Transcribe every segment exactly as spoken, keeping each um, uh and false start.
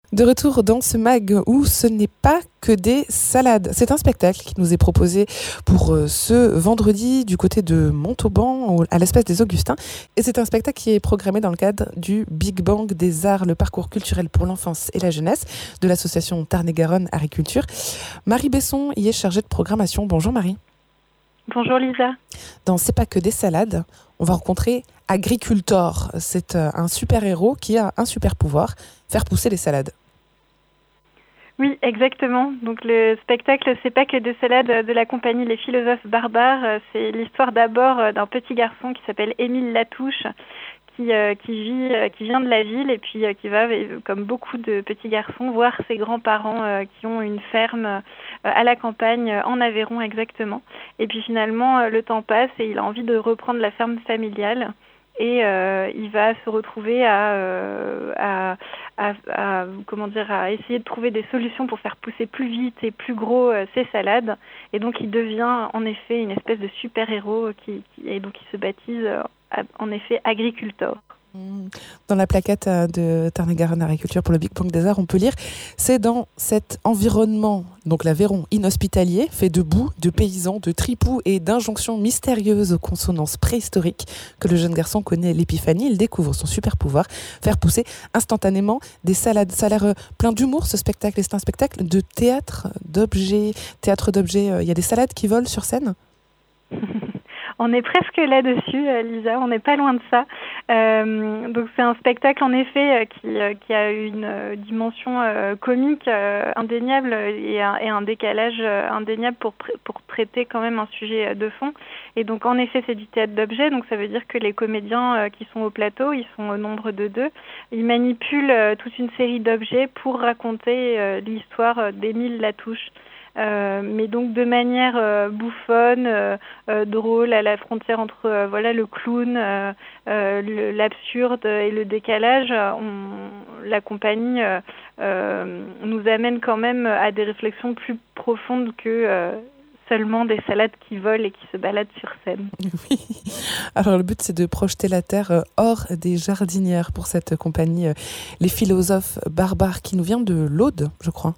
De retour dans ce mag où ce n'est pas que des salades. C'est un spectacle qui nous est proposé pour euh, ce vendredi du côté de Montauban, au- à l'Espace des Augustins. Et c'est un spectacle qui est programmé dans le cadre du Big Bang des Arts, le parcours culturel pour l'enfance et la jeunesse de l'association Tarn-et-Garonne Agriculture. Marie Besson y est chargée de programmation. Bonjour Marie. Bonjour Lisa. Dans C'est pas que des salades, on va rencontrer Agricultor. C'est euh, un super-héros qui a un super pouvoir, faire pousser les salades. Oui, exactement. Donc le spectacle C'est pas que des salades de la compagnie Les Philosophes Barbares. C'est l'histoire d'abord d'un petit garçon qui s'appelle Émile Latouche, qui, euh, qui vit, euh, qui vient de la ville et puis euh, qui va, euh, comme beaucoup de petits garçons, voir ses grands-parents euh, qui ont une ferme euh, à la campagne, euh, en Aveyron exactement. Et puis finalement, euh, le temps passe et il a envie de reprendre la ferme familiale. Et euh, il va se retrouver à, euh, à, à, à, comment dire, à essayer de trouver des solutions pour faire pousser plus vite et plus gros euh, ses salades. Et donc il devient en effet une espèce de super-héros qui, qui, et donc il se baptise euh, en effet Agricultor. Dans la plaquette de Tarn-et-Garonne Agriculture pour le Big Bang des Arts, on peut lire « C'est dans cet environnement, donc l'Aveyron inhospitalier, fait de boue, de paysans, de tripous et d'injonctions mystérieuses aux consonances préhistoriques que le jeune garçon connaît l'épiphanie. Il découvre son super pouvoir, faire pousser instantanément des salades. » Ça a l'air plein d'humour ce spectacle, et c'est un spectacle de théâtre d'objets. Théâtre d'objets, il y a des salades qui volent sur scène ? On est presque là-dessus, Lisa, on n'est pas loin de ça. Euh, donc c'est un spectacle en effet qui, qui a une dimension euh, comique euh, indéniable et un, et un décalage indéniable pour, pour traiter quand même un sujet de fond. Et donc en effet c'est du théâtre d'objets, donc ça veut dire que les comédiens euh, qui sont au plateau, ils sont au nombre de deux, ils manipulent euh, toute une série d'objets pour raconter euh, l'histoire d'Émile Latouche. Euh, mais donc de manière euh, bouffonne, euh, euh, drôle, à la frontière entre euh, voilà le clown, euh, euh, le, l'absurde et le décalage. On, la compagnie euh, euh, nous amène quand même à des réflexions plus profondes que euh, seulement des salades qui volent et qui se baladent sur scène. Oui. Alors le but c'est de projeter la terre hors des jardinières pour cette compagnie Les Philosophes Barbares qui nous vient de l'Aude, je crois.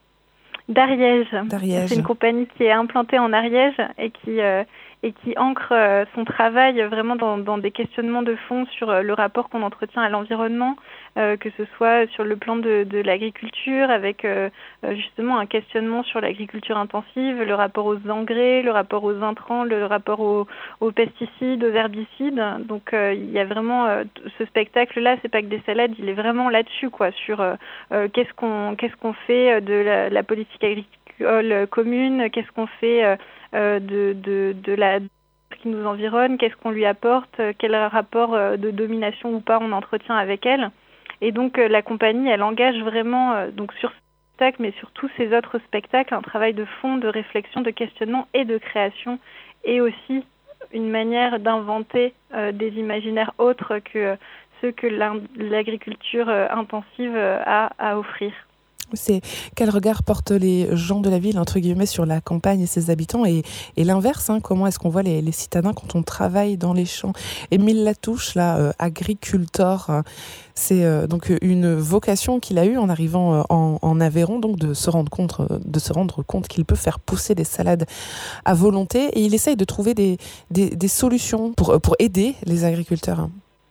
D'Ariège. D'Ariège. C'est une compagnie qui est implantée en Ariège et qui, euh, et qui ancre euh, son travail vraiment dans, dans des questionnements de fond sur euh, le rapport qu'on entretient à l'environnement, euh, que ce soit sur le plan de, de l'agriculture, avec euh, justement un questionnement sur l'agriculture intensive, le rapport aux engrais, le rapport aux intrants, le rapport aux, aux pesticides, aux herbicides. Donc euh, il y a vraiment euh, ce spectacle-là, c'est pas que des salades, il est vraiment là-dessus, quoi, sur euh, euh, qu'est-ce qu'on qu'est-ce qu'on fait de la, la politique agricole commune, qu'est-ce qu'on fait euh, de, de, de la qui nous environne, qu'est-ce qu'on lui apporte, quel rapport de domination ou pas on entretient avec elle. Et donc euh, la compagnie, elle engage vraiment euh, donc sur ce spectacle, mais sur tous ces autres spectacles, un travail de fond, de réflexion, de questionnement et de création, et aussi une manière d'inventer euh, des imaginaires autres que euh, ceux que l'agriculture euh, intensive euh, a à offrir. C'est quel regard portent les gens de la ville, entre guillemets, sur la campagne et ses habitants, et, et l'inverse, hein, comment est-ce qu'on voit les, les citadins quand on travaille dans les champs. Émile Latouche, là, euh, agricultor, hein, c'est euh, donc une vocation qu'il a eue en arrivant euh, en, en Aveyron, donc de se rendre compte, de se rendre compte qu'il peut faire pousser des salades à volonté, et il essaye de trouver des, des, des solutions pour, pour aider les agriculteurs.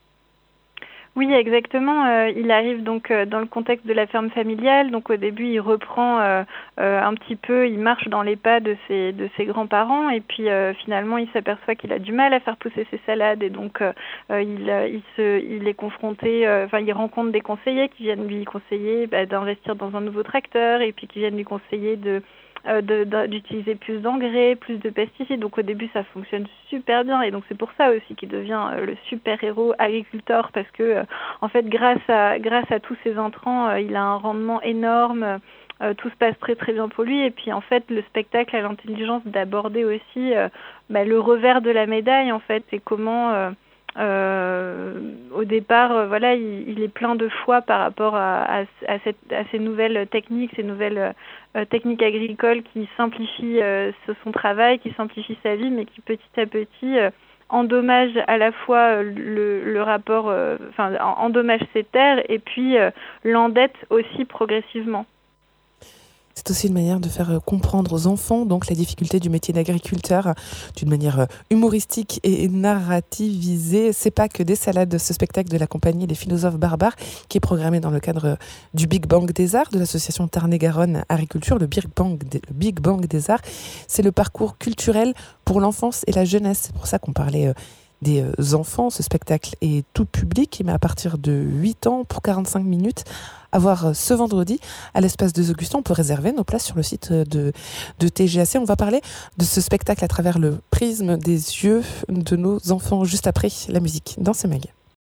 Oui, exactement. Euh, il arrive donc euh, dans le contexte de la ferme familiale. Donc au début, il reprend euh, euh, un petit peu, il marche dans les pas de ses de ses grands-parents, et puis euh, finalement, il s'aperçoit qu'il a du mal à faire pousser ses salades, et donc euh, il il se il est confronté, enfin euh, il rencontre des conseillers qui viennent lui conseiller bah, d'investir dans un nouveau tracteur, et puis qui viennent lui conseiller de Euh, de, de, d'utiliser plus d'engrais, plus de pesticides. Donc au début ça fonctionne super bien, et donc c'est pour ça aussi qu'il devient euh, le super-héros agriculteur, parce que euh, en fait grâce à, grâce à tous ces intrants, euh, il a un rendement énorme, euh, tout se passe très très bien pour lui, et puis en fait le spectacle a l'intelligence d'aborder aussi euh, bah, le revers de la médaille en fait, et comment euh, Euh, au départ, euh, voilà, il, il est plein de foi par rapport à, à, à, cette, à ces nouvelles techniques, ces nouvelles euh, techniques agricoles qui simplifient euh, son travail, qui simplifient sa vie, mais qui petit à petit euh, endommage à la fois le, le rapport, euh, enfin endommage ses terres et puis euh, l'endette aussi progressivement. C'est aussi une manière de faire comprendre aux enfants donc la difficulté du métier d'agriculteur d'une manière humoristique et narrativisée. C'est pas que des salades, ce spectacle de la compagnie Les Philosophes Barbares qui est programmé dans le cadre du Big Bang des Arts de l'association Tarn-et-Garonne Agriculture, le Big Bang des, le Big Bang des Arts. C'est le parcours culturel pour l'enfance et la jeunesse. C'est pour ça qu'on parlait des enfants. Ce spectacle est tout public, mais à partir de huit ans pour quarante-cinq minutes. À voir ce vendredi à l'Espace des Augustins. On peut réserver nos places sur le site de, de T G A C. On va parler de ce spectacle à travers le prisme des yeux de nos enfants juste après la musique dans ce mag.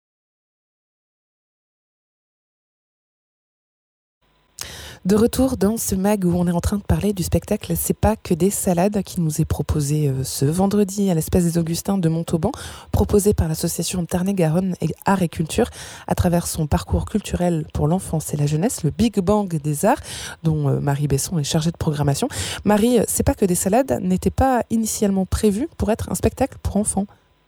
De retour dans ce mag où on est en train de parler du spectacle C'est pas que des salades qui nous est proposé euh, ce vendredi à l'Espace des Augustins de Montauban, proposé par l'association Tarn-et-Garonne et Art et Culture à travers son parcours culturel pour l'enfance et la jeunesse, le Big Bang des Arts, dont euh, Marie Besson est chargée de programmation. Marie, C'est pas que des salades n'était pas initialement prévu pour être un spectacle pour enfants.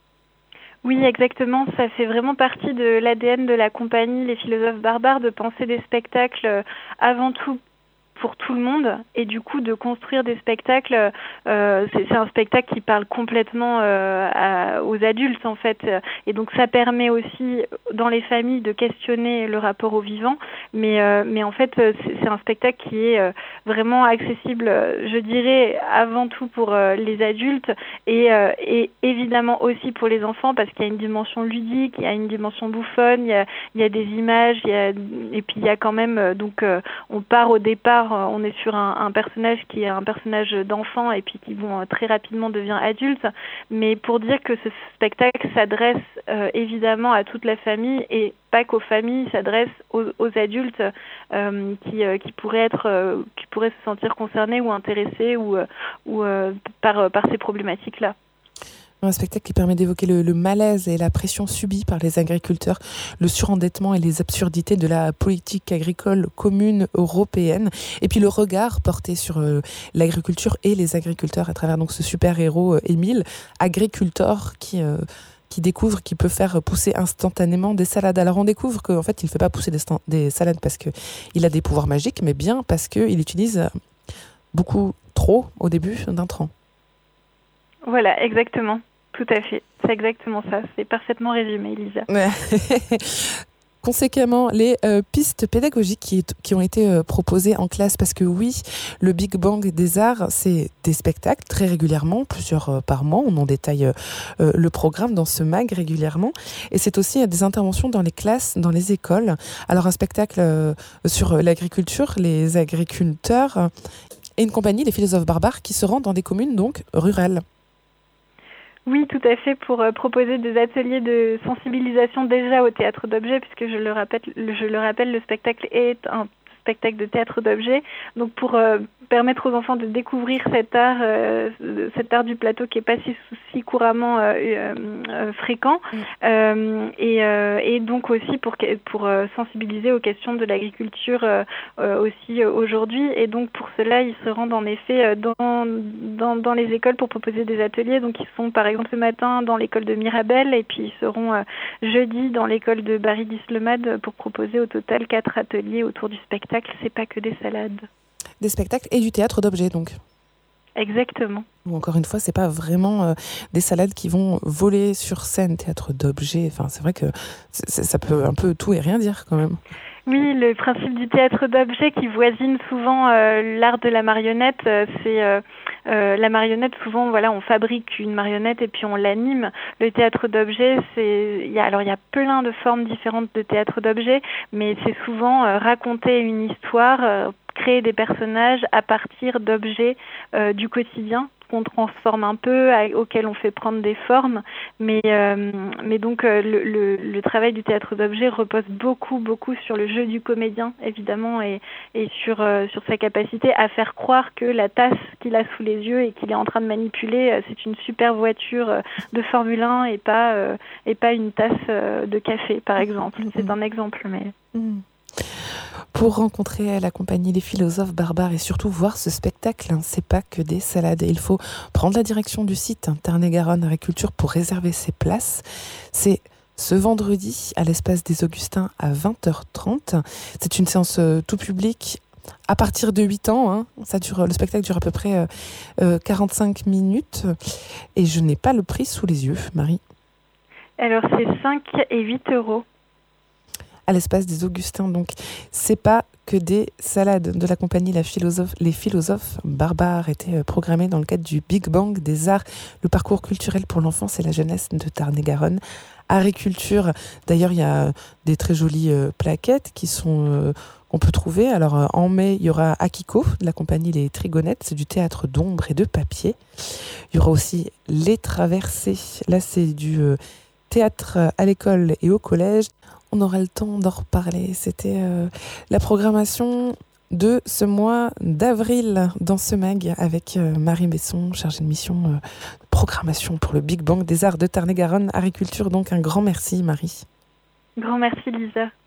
Oui, exactement. Ça fait vraiment partie de l'A D N de la compagnie Les Philosophes Barbares de penser des spectacles avant tout pour tout le monde et du coup de construire des spectacles. Euh, c'est, c'est un spectacle qui parle complètement euh, à, aux adultes en fait, et donc ça permet aussi dans les familles de questionner le rapport au vivant. Mais euh, mais en fait c'est, c'est un spectacle qui est euh, vraiment accessible, je dirais avant tout pour euh, les adultes et euh, et évidemment aussi pour les enfants parce qu'il y a une dimension ludique, il y a une dimension bouffonne, il y a il y a des images, il y a et puis il y a quand même donc euh, on part au départ. On est sur un, un personnage qui est un personnage d'enfant et puis qui bon, très rapidement devient adulte. Mais pour dire que ce spectacle s'adresse euh, évidemment à toute la famille et pas qu'aux familles, il s'adresse aux, aux adultes euh, qui, euh, qui, pourraient être, euh, qui pourraient se sentir concernés ou intéressés ou, euh, ou, euh, par, par ces problématiques-là. Un spectacle qui permet d'évoquer le, le malaise et la pression subie par les agriculteurs, le surendettement et les absurdités de la politique agricole commune européenne, et puis le regard porté sur euh, l'agriculture et les agriculteurs à travers donc ce super-héros euh, Émile, agriculteur qui... Euh, qui découvre qu'il peut faire pousser instantanément des salades. Alors on découvre qu'en fait il ne fait pas pousser des, st- des salades parce qu'il a des pouvoirs magiques, mais bien parce qu'il utilise beaucoup trop au début d'intrants. Voilà, exactement. Tout à fait. C'est exactement ça. C'est parfaitement résumé, Elisa. Ouais. Conséquemment, les euh, pistes pédagogiques qui, qui ont été euh, proposées en classe, parce que oui, le Big Bang des Arts, c'est des spectacles très régulièrement, plusieurs euh, par mois. On en détaille euh, le programme dans ce mag régulièrement. Et c'est aussi euh, des interventions dans les classes, dans les écoles. Alors un spectacle euh, sur l'agriculture, les agriculteurs euh, et une compagnie, les Philosophes Barbares, qui se rendent dans des communes donc rurales. Oui, tout à fait, pour euh, proposer des ateliers de sensibilisation déjà au théâtre d'objets, puisque je le rappelle, je le rappelle, le spectacle est un spectacle de théâtre d'objets, donc pour euh, permettre aux enfants de découvrir cet art, euh, cet art du plateau qui est pas si, si couramment euh, euh, fréquent, mmh. euh, et, euh, et donc aussi pour pour euh, sensibiliser aux questions de l'agriculture euh, euh, aussi euh, aujourd'hui, et donc pour cela ils se rendent en effet dans dans dans les écoles pour proposer des ateliers. Donc ils sont par exemple ce matin dans l'école de Mirabel et puis ils seront euh, jeudi dans l'école de Barry-Dislemade pour proposer au total quatre ateliers autour du spectacle. C'est pas que des salades. Des spectacles et du théâtre d'objets, donc. Exactement. Ou encore une fois, c'est pas vraiment euh, des salades qui vont voler sur scène, théâtre d'objets. Enfin, c'est vrai que c'est, c'est, ça peut un peu tout et rien dire quand même. Oui, le principe du théâtre d'objets qui voisine souvent euh, l'art de la marionnette, euh, c'est euh, euh, la marionnette. Souvent, voilà, on fabrique une marionnette et puis on l'anime. Le théâtre d'objets, c'est, il y a, alors il y a plein de formes différentes de théâtre d'objets, mais c'est souvent euh, raconter une histoire, euh, créer des personnages à partir d'objets euh, du quotidien qu'on transforme un peu, à, auquel on fait prendre des formes, mais euh, mais donc euh, le, le, le travail du théâtre d'objets repose beaucoup beaucoup sur le jeu du comédien évidemment et et sur euh, sur sa capacité à faire croire que la tasse qu'il a sous les yeux et qu'il est en train de manipuler, euh, c'est une super voiture euh, de Formule un et pas euh, et pas une tasse euh, de café par exemple. C'est un exemple, mais. Mmh. Pour rencontrer la compagnie Les Philosophes Barbares et surtout voir ce spectacle, hein, c'est pas que des salades. Il faut prendre la direction du site hein, Tarn-et-Garonne Agriculture pour réserver ses places. C'est ce vendredi à l'espace des Augustins à vingt heures trente. C'est une séance euh, tout public à partir de huit ans. Hein. Ça dure, le spectacle dure à peu près euh, euh, quarante-cinq minutes. Et je n'ai pas le prix sous les yeux, Marie. Alors c'est cinq et huit euros. À l'espace des Augustins, donc c'est pas que des salades. De la compagnie La Philosophe, Les Philosophes Barbares étaient programmés dans le cadre du Big Bang des Arts, le parcours culturel pour l'enfance et la jeunesse de Tarn-et-Garonne. Agriculture, d'ailleurs il y a des très jolies euh, plaquettes qui sont euh, qu'on peut trouver. Alors euh, en mai il y aura Akiko de la compagnie Les Trigonettes, c'est du théâtre d'ombre et de papier. Il y aura aussi Les Traversées, là c'est du euh, théâtre à l'école et au collège. On aura le temps d'en reparler. C'était euh, la programmation de ce mois d'avril dans ce mag avec euh, Marie Besson, chargée de mission euh, de programmation pour le Big Bang des Arts de Tarn-et-Garonne Agriculture. Donc un grand merci Marie. Grand merci Lisa.